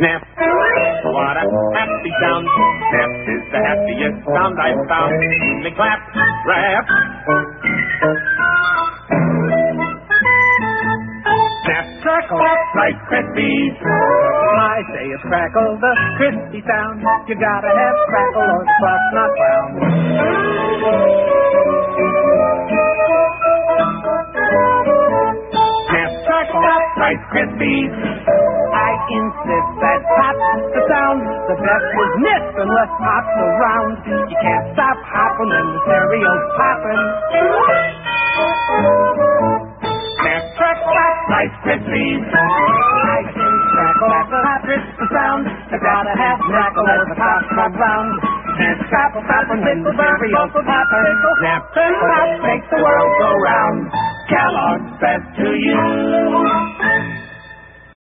Snap. What a happy sound. Snap is the happiest sound I've found. Me clap, rap. Snap, crackle, Rice Krispies. I say it's crackle, the crispy sound. You gotta have crackle or the crust not brown. Snap, crackle, Rice Krispies. I insist that pop's the sound. The best is missed unless pop's around. You can't stop hopping when the cereal's popping. Snap, crackle, Rice Krispies. I say crackle, pop, the sound. You gotta have crackle or the pop's not round. Can't stop hopping when the cereal's popping. Snap, crackle, pop, make the world go round. Kellogg's best to you.